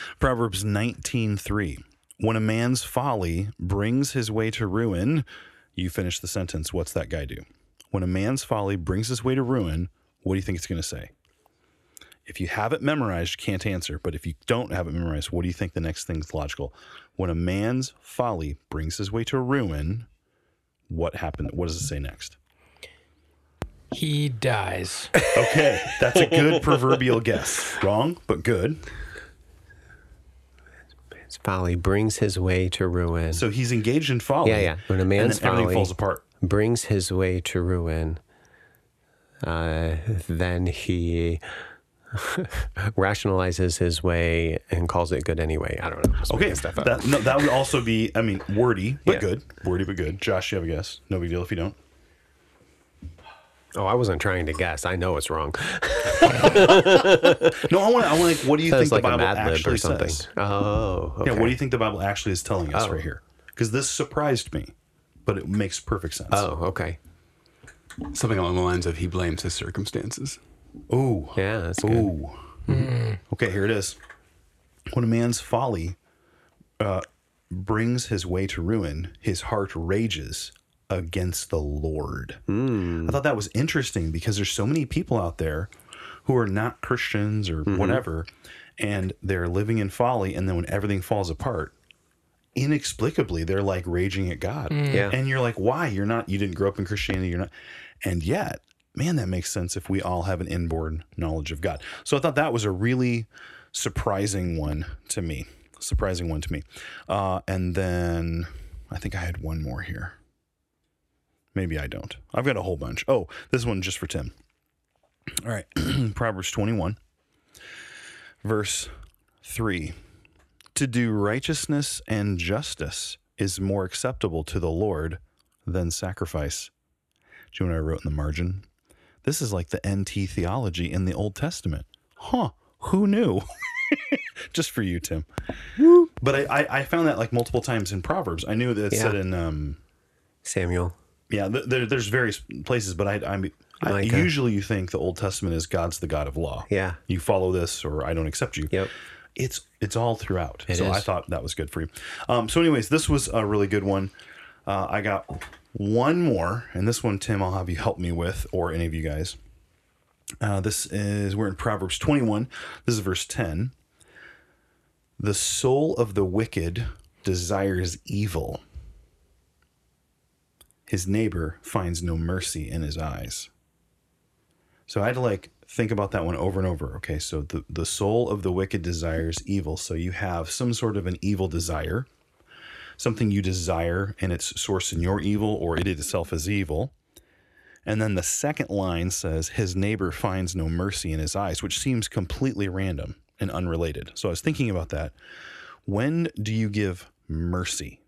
Proverbs 19:3. When a man's folly brings his way to ruin, You finish the sentence. What's that guy do? When a man's folly brings his way to ruin, what do you think it's going to say? If you have it memorized, you can't answer. But if you don't have it memorized, what do you think the next thing's logical? When a man's folly brings his way to ruin, what happened? What does it say next? He dies. Okay, that's a good proverbial guess. Wrong, but good. His folly brings his way to ruin. So he's engaged in folly. Yeah. When a man's and then everything folly falls apart. brings his way to ruin, then he rationalizes his way and calls it good anyway. I don't know. Just Okay, making stuff up. that would also be, wordy, but Yeah. good. Wordy, but good. Josh, you have a guess? No big deal if you don't. Oh, I wasn't trying to guess. I know it's wrong. No, I want like, what do you think Sounds like the a Bible Mad Lib actually or something. says? Oh, okay. Yeah, what do you think the Bible actually is telling us Oh. right here? Because this surprised me, but it makes perfect sense. Oh, okay. Something along the lines of he blames his circumstances. Ooh. Yeah, that's good. Ooh. Okay, here it is. When a man's folly brings his way to ruin, his heart rages against the Lord. I thought that was interesting because there's so many people out there who are not Christians or whatever, and they're living in folly, and then when everything falls apart, inexplicably they're like raging at God. Yeah. And you're like, why? You didn't grow up in Christianity, you're not. And yet, man, that makes sense if we all have an inborn knowledge of God. So I thought that was a really surprising one to me. And then I think I had one more here. Maybe I don't. I've got a whole bunch. Oh, this one just for Tim. All right. Proverbs 21, verse 3. To do righteousness and justice is more acceptable to the Lord than sacrifice. Do you know what I wrote in the margin? This is like the NT theology in the Old Testament. Huh. Who knew? Just for you, Tim. But I found that like multiple times in Proverbs. I knew that it said in... Samuel. Yeah, there's various places, but usually you think the Old Testament is God's the God of law. Yeah. You follow this or I don't accept you. Yep. It's all throughout. It so is. I thought that was good for you. So anyways, this was a really good one. I got one more, and this one, Tim, I'll have you help me with, or any of you guys. We're in Proverbs 21. This is verse 10. The soul of the wicked desires evil. His neighbor finds no mercy in his eyes. So I had to think about that one over and over. Okay, so the soul of the wicked desires evil. So you have some sort of an evil desire, something you desire and its source in your evil, or it itself is evil. And then the second line says, his neighbor finds no mercy in his eyes, which seems completely random and unrelated. So I was thinking about that. When do you give mercy?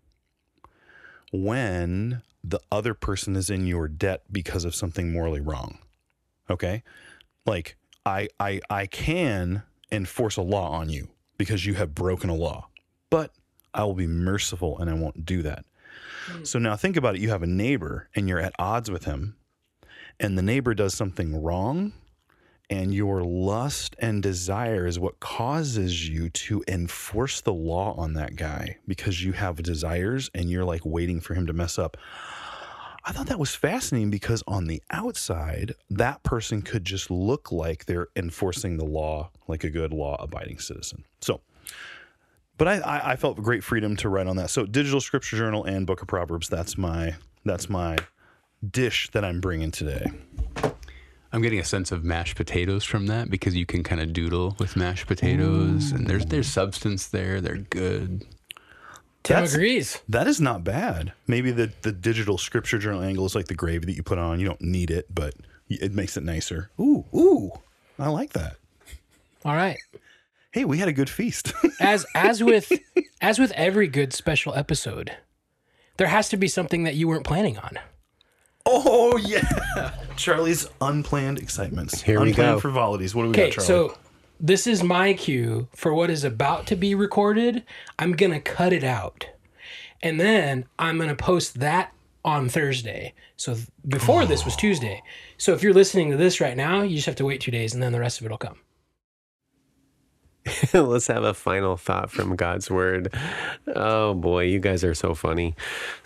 When the other person is in your debt because of something morally wrong. Okay? Like I can enforce a law on you because you have broken a law, but I will be merciful and I won't do that. So now think about it. You have a neighbor and you're at odds with him, and the neighbor does something wrong, and your lust and desire is what causes you to enforce the law on that guy because you have desires and you're like waiting for him to mess up. I thought that was fascinating because on the outside, that person could just look like they're enforcing the law like a good law-abiding citizen. So, but I felt great freedom to write on that. So Digital Scripture Journal and Book of Proverbs, that's my dish that I'm bringing today. I'm getting a sense of mashed potatoes from that because you can kind of doodle with mashed potatoes, and there's substance there. They're good. Tim agrees. That is not bad. Maybe the Digital Scripture Journal angle is like the gravy that you put on. You don't need it, but it makes it nicer. Ooh, I like that. All right. Hey, we had a good feast. As with every good special episode, there has to be something that you weren't planning on. Oh, yeah. Charlie's unplanned excitements. Here we unplanned go. frivolities. What do we Okay, got, Charlie? so this is my cue for what is about to be recorded. I'm going to cut it out. And then I'm going to post that on Thursday. So before this was Tuesday. So if you're listening to this right now, you just have to wait 2 days and then the rest of it will come. Let's have a final thought from God's word. Oh boy, you guys are so funny.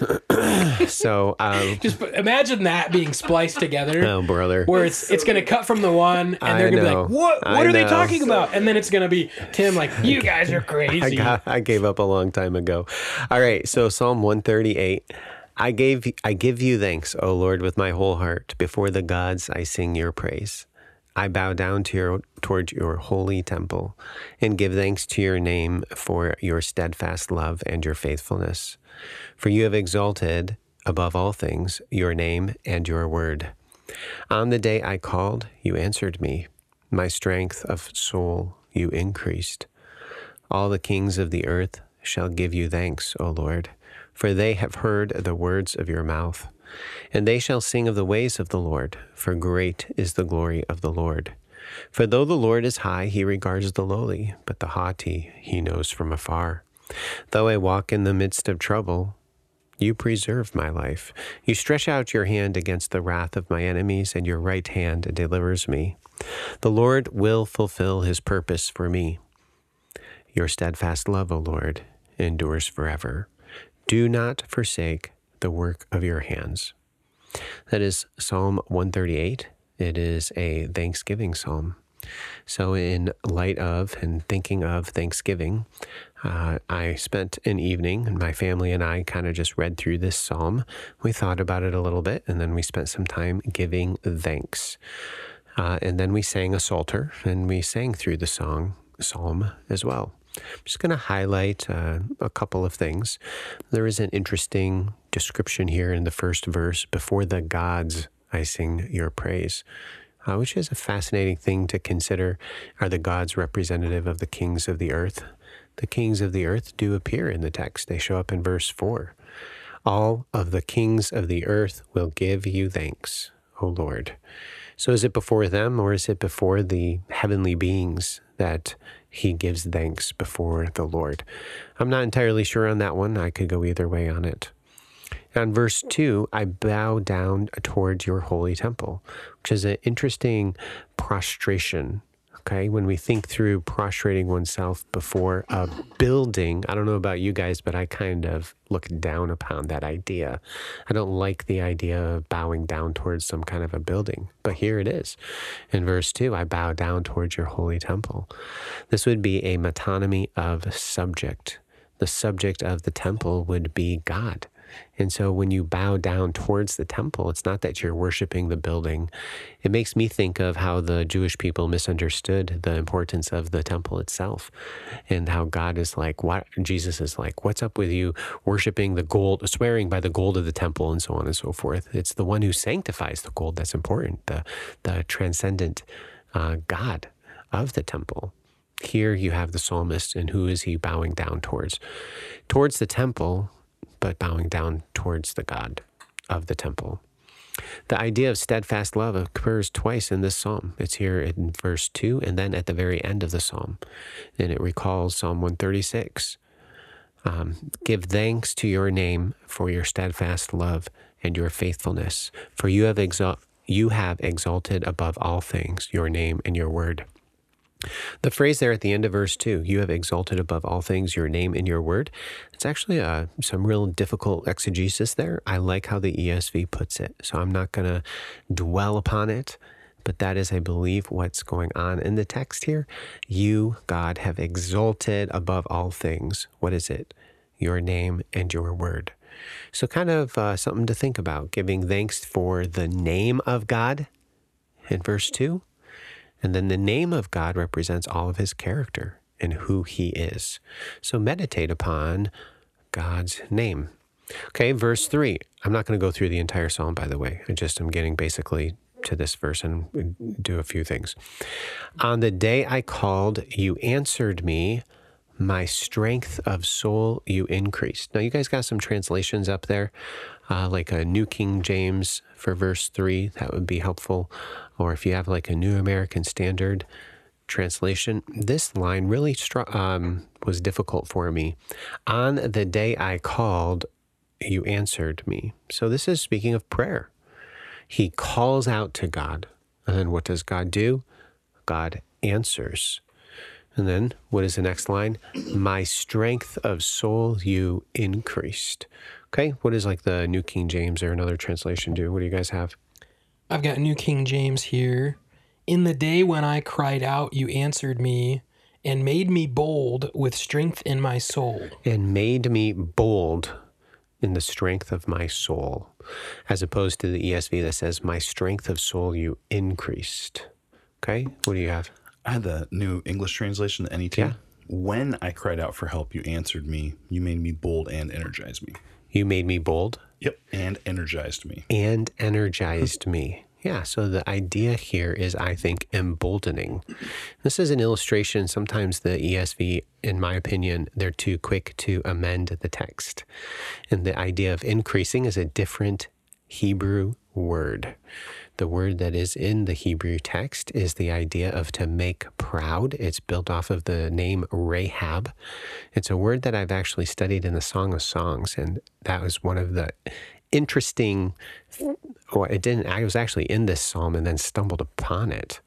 So, Just imagine that being spliced together. oh brother. Where it's going to cut from the one, and they're going to be know. like, "What? I What are they know. talking about?" And then it's going to be Tim like, "You guys are crazy." I gave up a long time ago. All right, so Psalm 138. I give you thanks, O Lord, with my whole heart. Before the gods, I sing your praise. I bow down toward your holy temple and give thanks to your name for your steadfast love and your faithfulness. For you have exalted above all things your name and your word. On the day I called, you answered me. My strength of soul you increased. All the kings of the earth shall give you thanks, O Lord, for they have heard the words of your mouth. And they shall sing of the ways of the Lord, for great is the glory of the Lord. For though the Lord is high, he regards the lowly, but the haughty he knows from afar. Though I walk in the midst of trouble, you preserve my life. You stretch out your hand against the wrath of my enemies, and your right hand delivers me. The Lord will fulfill his purpose for me. Your steadfast love, O Lord, endures forever. Do not forsake the work of your hands. That is Psalm 138. It is a Thanksgiving psalm. So in light of and thinking of Thanksgiving, I spent an evening, and my family and I kind of just read through this psalm. We thought about it a little bit, and then we spent some time giving thanks. And then we sang a psalter, and we sang through the psalm as well. I'm just going to highlight a couple of things. There is an interesting description here in the first verse, before the gods I sing your praise, which is a fascinating thing to consider. Are the gods representative of the kings of the earth? The kings of the earth do appear in the text. They show up in verse 4. All of the kings of the earth will give you thanks, O Lord. So is it before them, or is it before the heavenly beings that he gives thanks before the Lord? I'm not entirely sure on that one. I could go either way on it. On verse 2, I bow down towards your holy temple, which is an interesting prostration. Okay, when we think through prostrating oneself before a building, I don't know about you guys, but I kind of look down upon that idea. I don't like the idea of bowing down towards some kind of a building, but here it is. In verse 2, I bow down towards your holy temple. This would be a metonymy of subject. The subject of the temple would be God. And so when you bow down towards the temple, it's not that you're worshiping the building. It makes me think of how the Jewish people misunderstood the importance of the temple itself, and how God is like, what Jesus is like, what's up with you worshiping the gold, swearing by the gold of the temple, and so on and so forth. It's the one who sanctifies the gold that's important, the transcendent God of the temple. Here you have the psalmist, and who is he bowing down towards? Towards the temple, but bowing down towards the God of the temple. The idea of steadfast love occurs twice in this psalm. It's here in verse 2 and then at the very end of the psalm. And it recalls Psalm 136. Give thanks to your name for your steadfast love and your faithfulness, for you have exalted above all things your name and your word. The phrase there at the end of verse 2, you have exalted above all things your name and your word, it's actually some real difficult exegesis there. I like how the ESV puts it, so I'm not going to dwell upon it, but that is, I believe, what's going on in the text here. You, God, have exalted above all things. What is it? Your name and your word. So kind of something to think about, giving thanks for the name of God in verse 2. And then the name of God represents all of his character and who he is. So meditate upon God's name. Okay, verse 3. I'm not going to go through the entire psalm, by the way. I'm getting basically to this verse and do a few things. On the day I called, you answered me. My strength of soul you increased. Now, you guys got some translations up there, like a New King James for verse 3. That would be helpful. Or if you have like a New American Standard translation, this line really was difficult for me. On the day I called, you answered me. So this is speaking of prayer. He calls out to God. And then what does God do? God answers. And then what is the next line? My strength of soul you increased. Okay, what does like the New King James or another translation do? What do you guys have? I've got New King James here. In the day when I cried out, you answered me and made me bold with strength in my soul. And made me bold in the strength of my soul, as opposed to the ESV that says, my strength of soul you increased. Okay, what do you have? I had the New English translation, the NET. Yeah. When I cried out for help, you answered me. You made me bold and energized me. You made me bold. Yep. And energized me. And energized me. Yeah, so the idea here is, I think, emboldening. This is an illustration. Sometimes the ESV, in my opinion, they're too quick to amend the text. And the idea of increasing is a different Hebrew word. The word that is in the Hebrew text is the idea of to make proud. It's built off of the name Rahab. It's a word that I've actually studied in the Song of Songs, and that was one of the interesting, I was actually in this psalm and then stumbled upon it.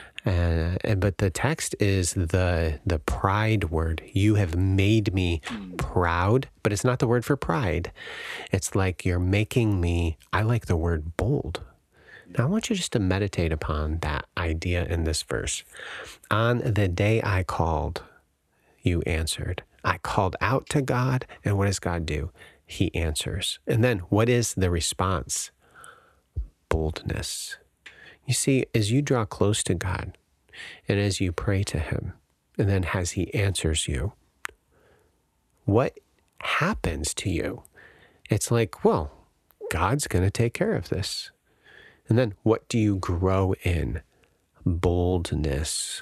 But the text is the pride word. You have made me proud, but it's not the word for pride. It's like you're making me, I like the word bold. Now I want you just to meditate upon that idea in this verse. On the day I called, you answered. I called out to God, and what does God do? He answers. And then what is the response? Boldness. You see, as you draw close to God and as you pray to him, and then as he answers you, what happens to you? It's like, well, God's going to take care of this. And then what do you grow in? Boldness.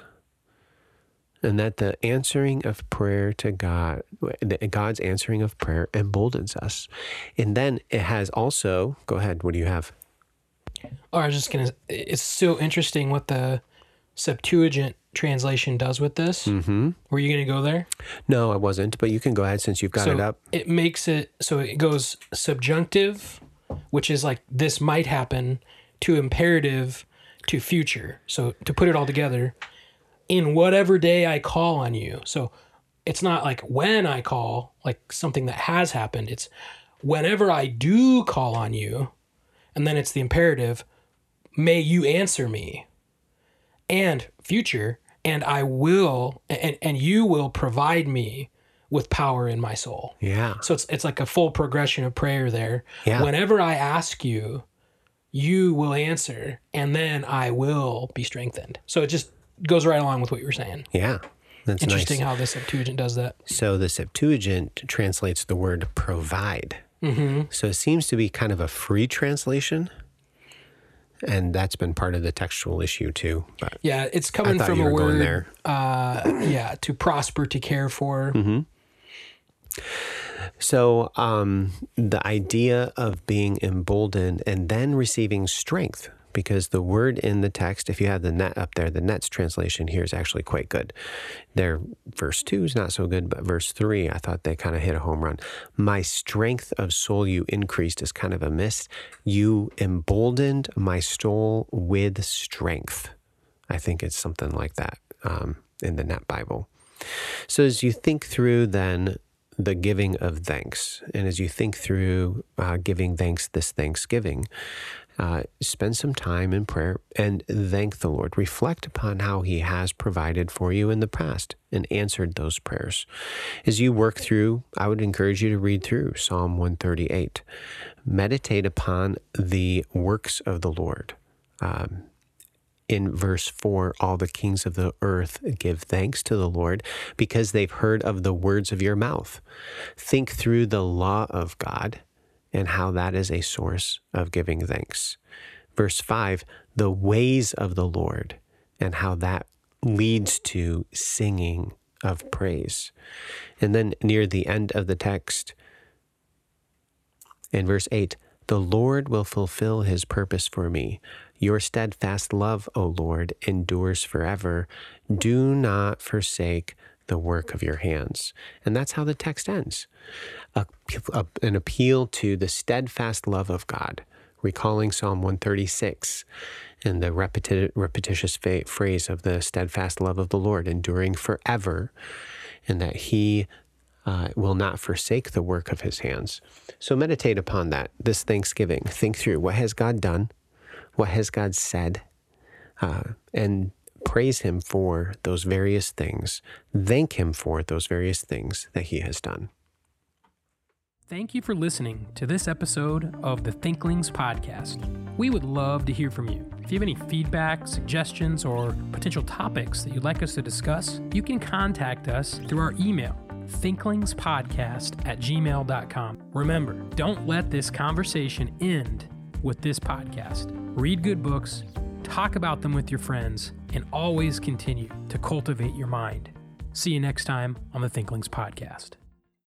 And that the answering of prayer to God, God's answering of prayer emboldens us. And then it has also, go ahead, what do you have? Oh, I was just going to, it's so interesting what the Septuagint translation does with this. Mm-hmm. Were you going to go there? No, I wasn't, but you can go ahead since you've got it up. It makes it, so it goes subjunctive, which is like this might happen, to imperative, to future. So to put it all together, in whatever day I call on you. So it's not like when I call, like something that has happened. It's whenever I do call on you, and then it's the imperative, may you answer me. And future, and I will, and you will provide me with power in my soul. Yeah. So it's like a full progression of prayer there. Yeah. Whenever I ask you, you will answer, and then I will be strengthened. So it just goes right along with what you were saying. Yeah. That's Interesting nice. how the Septuagint does that. So the Septuagint translates the word provide. Mm-hmm. So it seems to be kind of a free translation. And that's been part of the textual issue too. But yeah, it's coming from a word, to prosper, to care for. Mm-hmm. So the idea of being emboldened and then receiving strength, because the word in the text, if you have the net up there, the net's translation here is actually quite good. Their verse 2 is not so good, but verse 3, I thought they kind of hit a home run. My strength of soul you increased is kind of a miss. You emboldened my soul with strength. I think it's something like that in the Net Bible. So as you think through then the giving of thanks, and as you think through giving thanks this Thanksgiving, spend some time in prayer and thank the Lord. Reflect upon how he has provided for you in the past and answered those prayers. As you work through, I would encourage you to read through Psalm 138. Meditate upon the works of the Lord. In verse 4, all the kings of the earth give thanks to the Lord because they've heard of the words of your mouth. Think through the law of God and how that is a source of giving thanks. Verse 5, the ways of the Lord and how that leads to singing of praise. And then near the end of the text, in verse 8, the Lord will fulfill his purpose for me. Your steadfast love, O Lord, endures forever. Do not forsake the work of your hands. And that's how the text ends. An appeal to the steadfast love of God. recalling Psalm 136 and the repetitious phrase of the steadfast love of the Lord enduring forever, and that he will not forsake the work of his hands. So meditate upon that this Thanksgiving. Think through, what has God done? What has God said? And praise him for those various things. Thank him for those various things that he has done. Thank you for listening to this episode of the Thinklings Podcast. We would love to hear from you. If you have any feedback, suggestions, or potential topics that you'd like us to discuss, you can contact us through our email, thinklingspodcast@gmail.com. Remember, don't let this conversation end with this podcast. Read good books, talk about them with your friends, and always continue to cultivate your mind. See you next time on the Thinklings Podcast.